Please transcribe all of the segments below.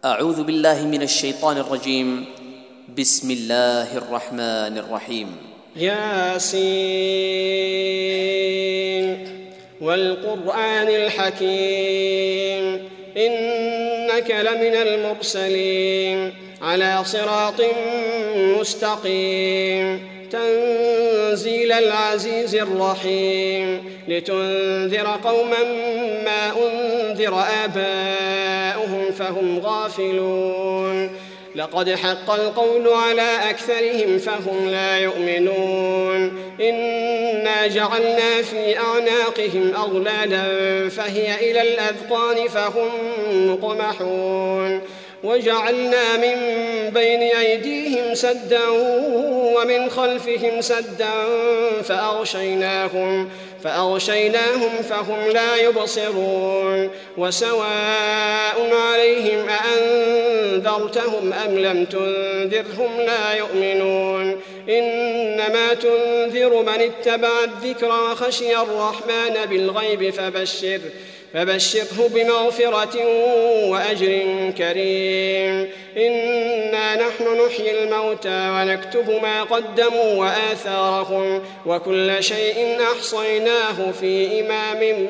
أعوذ بالله من الشيطان الرجيم. بسم الله الرحمن الرحيم. ياسين والقرآن الحكيم إنك لمن المرسلين على صراط مستقيم تنزيل العزيز الرحيم لتنذر قوما ما أنذر آباؤهم فهم غافلون لقد حق القول على أكثرهم فهم لا يؤمنون إنا جعلنا في أعناقهم أغلالا فهي إلى الأذقان فهم مقمحون وجعلنا من بين أيديهم سدا ومن خلفهم سدا فأغشيناهم فهم لا يبصرون وسواء عليهم أأنذرتهم أم لم تنذرهم لا يؤمنون إنما تنذر من اتبع الذكر وخشي الرحمن بالغيب فبشره بمغفرة وأجر كريم إنا نحن نحيي الموتى ونكتب ما قدموا وآثارهم وكل شيء أحصيناه في إمام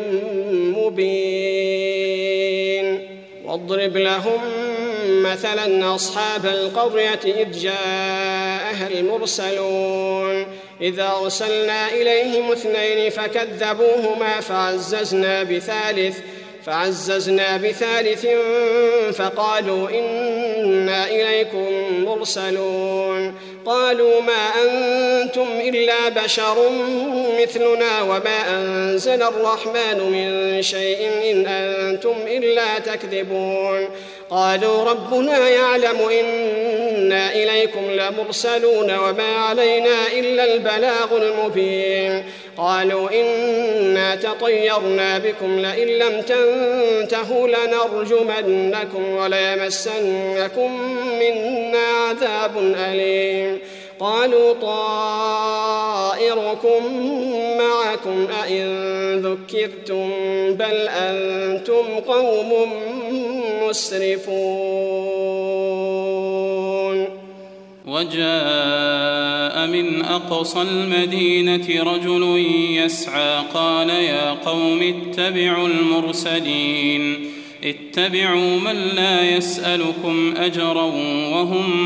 مبين واضرب لهم مثلا أصحاب القرية إذ جاءها المرسلون إذ أرسلنا إليهم 2 فكذبوهما فعززنا بثالث فقالوا إنا إليكم مرسلون قالوا ما أنتم إلا بشر مثلنا وما أنزل الرحمن من شيء إن أنتم إلا تكذبون قالوا ربنا يعلم إنا إليكم لمرسلون وما علينا إلا البلاغ المبين قالوا إنا تطيرنا بكم لئن لم تنتهوا لنرجمنكم وليمسنكم منا عذاب أليم قالوا طائركم معكم أئن ذكرتم بل أنتم قوم مسرفون. وجاء من أقصى المدينة رجل يسعى قال يا قوم اتبعوا المرسلين اتبعوا من لا يسألكم أجرا وهم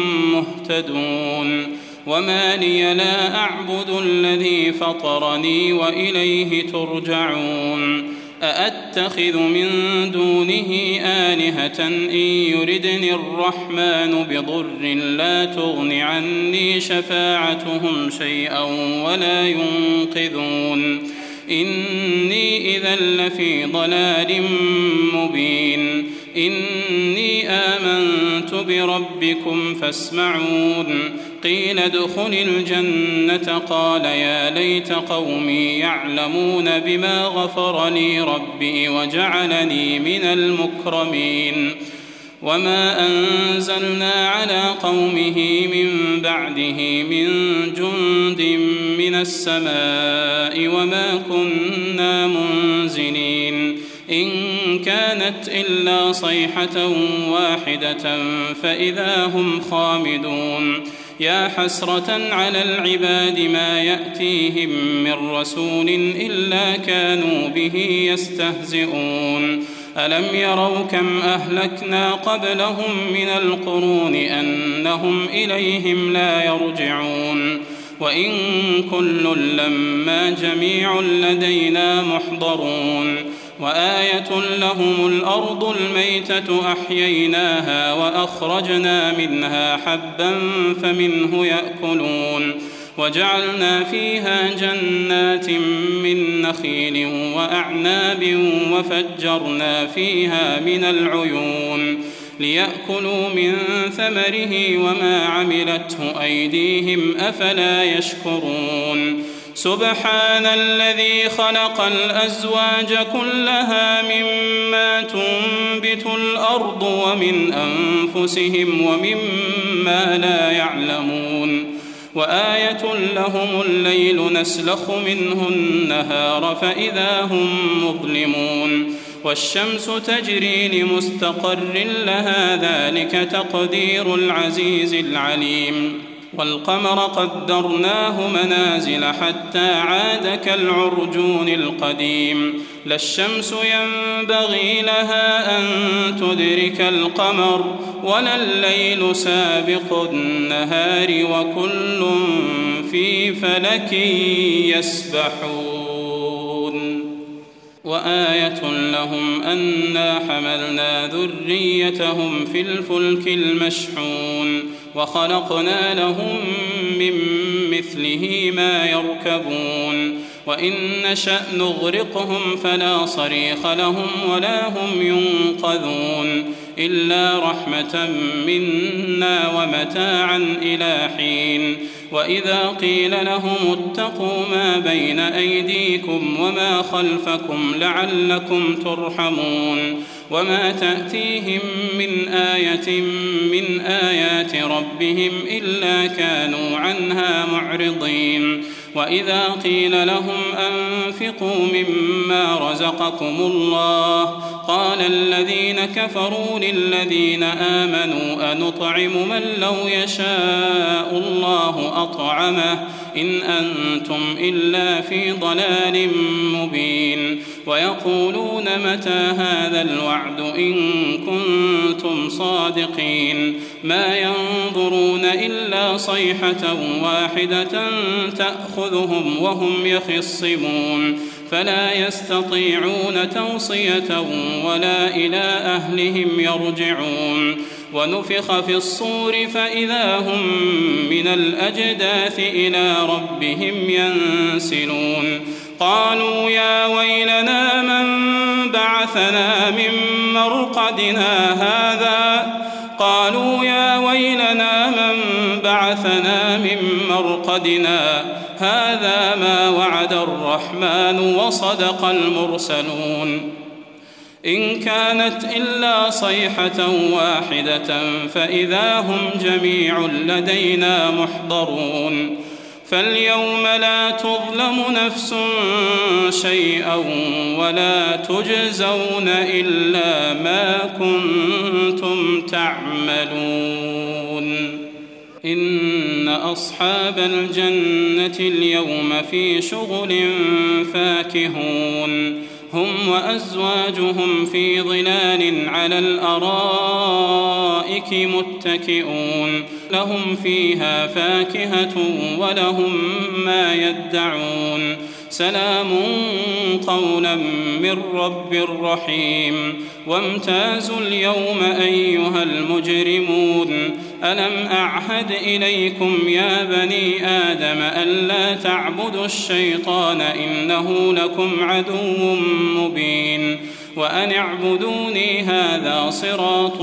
مهتدون وما لي لا أعبد الذي فطرني وإليه ترجعون أأتخذ من دونه آلهة إن يردني الرحمن بضر لا تغن عني شفاعتهم شيئا ولا ينقذون إني إذا لفي ضلال مبين إني آمنت بربكم فاسمعون قيل ادخل الجنة قال يا ليت قومي يعلمون بما غفر لي ربي وجعلني من المكرمين وما أنزلنا على قومه من بعده من جند من السماء وما كنا منزلين إن كانت إلا صيحة واحدة فإذا هم خامدون يا حسرة على العباد ما يأتيهم من رسول إلا كانوا به يستهزئون ألم يروا كم أهلكنا قبلهم من القرون أنهم إليهم لا يرجعون وإن كل لما جميع لدينا محضرون وآية لهم الأرض الميتة أحييناها وأخرجنا منها حبا فمنه يأكلون وجعلنا فيها جنات من نخيل وأعناب وفجرنا فيها من العيون ليأكلوا من ثمره وما عملته أيديهم أفلا يشكرون سبحان الذي خلق الأزواج كلها مما تنبت الأرض ومن أنفسهم ومما لا يعلمون وآية لهم الليل نسلخ منه النهار فإذا هم مظلمون والشمس تجري لمستقر لها ذلك تقدير العزيز العليم والقمر قدرناه منازل حتى عاد كالعرجون القديم لا الشمس ينبغي لها أن تدرك القمر ولا الليل سابق النهار وكل في فلك يسبحون وآية لهم أنا حملنا ذريتهم في الفلك المشحون وخلقنا لهم من مثله ما يركبون وإن نشأ نغرقهم فلا صريخ لهم ولا هم ينقذون إلا رحمة منا ومتاعا إلى حين وإذا قيل لهم اتقوا ما بين أيديكم وما خلفكم لعلكم ترحمون وما تأتيهم من آية من آيات ربهم إلا كانوا عنها معرضين وإذا قيل لهم أنفقوا مما رزقكم الله قال الذين كفروا للذين آمنوا أنطعم من لو يشاء الله أطعمه إن أنتم إلا في ضلال مبين ويقولون متى هذا الوعد إن كنتم صادقين ما ينظرون إلا صيحة واحدة تأخذهم وهم يخصمون فلا يستطيعون توصية ولا إلى أهلهم يرجعون ونفخ في الصور فإذا هم من الأجداث إلى ربهم ينسلون قالوا يا ويلنا من بعثنا من مرقدنا هذا ما وعد الرحمن وصدق المرسلون إن كانت إلا صيحة واحدة فإذا هم جميع لدينا محضرون فاليوم لا تظلم نفس شيئا ولا تجزون إلا ما كنتم تعملون إن أصحاب الجنة اليوم في شغل فاكهون هم وأزواجهم في ظلال على الأرائك متكئون لهم فيها فاكهة ولهم ما يدعون سلام قولا من رب رحيم وامتازوا اليوم أيها المجرمون ألم أعهد إليكم يا بني آدم ألا تعبدوا الشيطان إنه لكم عدو مبين وأن اعبدوني هذا صراط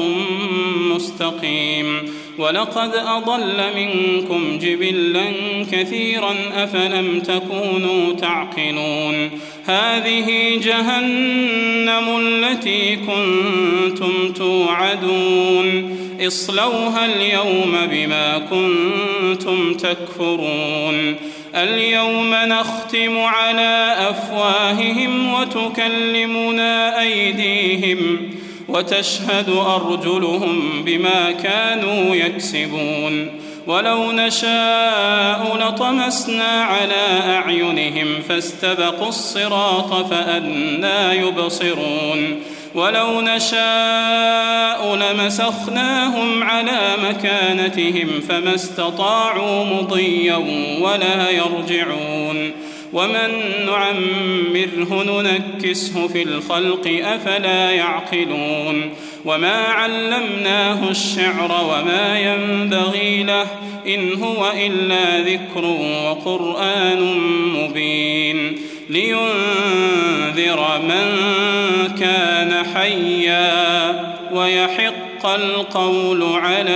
مستقيم ولقد أضل منكم جبلا كثيرا أفلم تكونوا تعقلون هذه جهنم التي كنتم توعدون اصلوها اليوم بما كنتم تكفرون اليوم نختم على أفواههم وتكلمنا أيديهم وتشهد أرجلهم بما كانوا يكسبون ولو نشاء لطمسنا على أعينهم فاستبقوا الصراط فأنى يبصرون ولو نشاء لمسخناهم على مكانتهم فما استطاعوا مضيا ولا يرجعون ومن نعمره ننكسه في الخلق أفلا يعقلون وما علمناه الشعر وما ينبغي له إن هو إلا ذكر وقرآن مبين لينذر من كان حيا ويحق القول على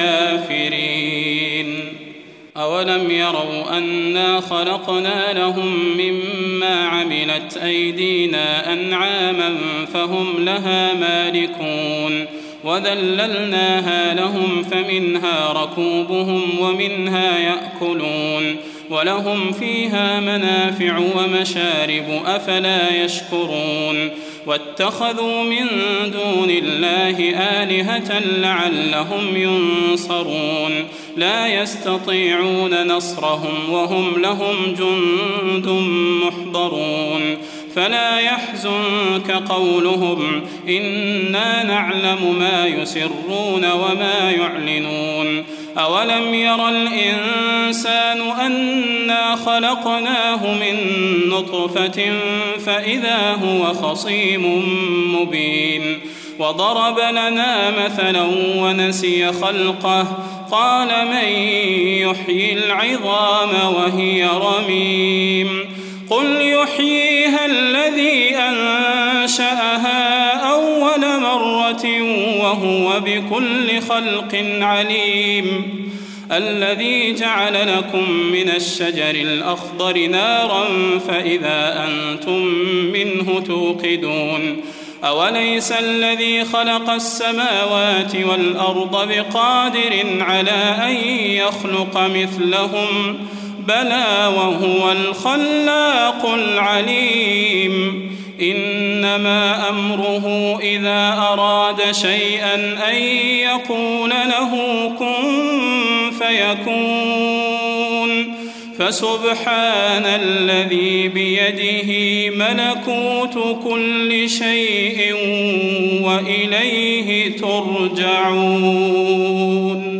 الكافرين أولم يروا أنا خلقنا لهم مما عملت أيدينا أنعاما فهم لها مالكون وذللناها لهم فمنها ركوبهم ومنها يأكلون ولهم فيها منافع ومشارب أفلا يشكرون واتخذوا من دون الله آلهة لعلهم ينصرون لا يستطيعون نصرهم وهم لهم جند محضرون فلا يحزنك قولهم إنا نعلم ما يسرون وما يعلنون أولم ير الإنسان أنا خلقناه من نطفة فإذا هو خصيم مبين وضرب لنا مثلا ونسي خلقه قال من يحيي العظام وهي رميم قل يحييها الذي أنشأها أول مرة وهو بكل خلق عليم الذي جعل لكم من الشجر الأخضر نارا فإذا أنتم منه توقدون أوليس الذي خلق السماوات والأرض بقادر على أن يخلق مثلهم بلى وهو الخلاق العليم إنما أمره إذا أراد شيئا أن يقول له كن فيكون فسبحان الذي بيده ملكوت كل شيء وإليه ترجعون